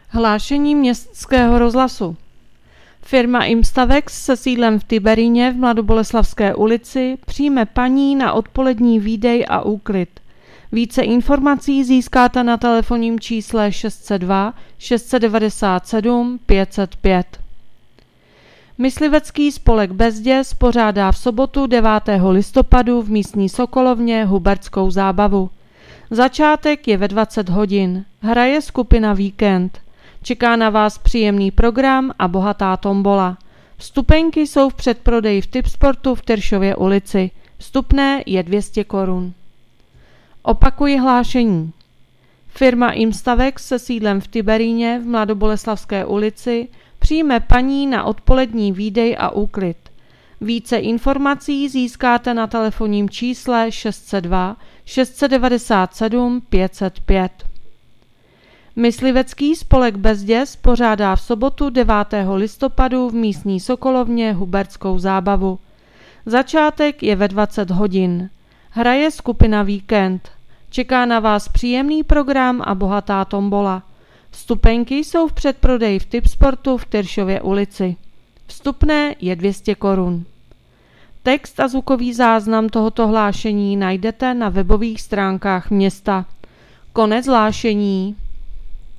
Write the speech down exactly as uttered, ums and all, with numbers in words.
Hlášení Městského rozhlasu. Firma Imstavex se sídlem v Tiberíně v Mladoboleslavské ulici přijme paní na odpolední výdej a úklid. Více informací získáte na telefonním čísle šest set dva šest devadesát sedm pět set pět. Myslivecký spolek Bezděz pořádá v sobotu devátého listopadu v místní Sokolovně hubertskou zábavu. Začátek je ve dvacet hodin. Hraje skupina Víkend. Čeká na vás příjemný program a bohatá tombola. Vstupenky jsou v předprodeji v Tipsportu v Tyršově ulici. Vstupné je dvě stě korun. Opakuji hlášení. Firma Imstavex se sídlem v Tiberíně v Mladoboleslavské ulici přijme paní na odpolední výdej a úklid. Více informací získáte na telefonním čísle šest set dva šest devadesát sedm pět set pět. Myslivecký spolek Bezděz pořádá v sobotu devátého listopadu v místní Sokolovně hubertskou zábavu. Začátek je ve dvacet hodin. Hraje skupina Víkend. Čeká na vás příjemný program a bohatá tombola. Vstupenky jsou v předprodeji v Tipsportu v Tyršově ulici. Vstupné je dvě stě korun. Text a zvukový záznam tohoto hlášení najdete na webových stránkách města. Konec hlášení.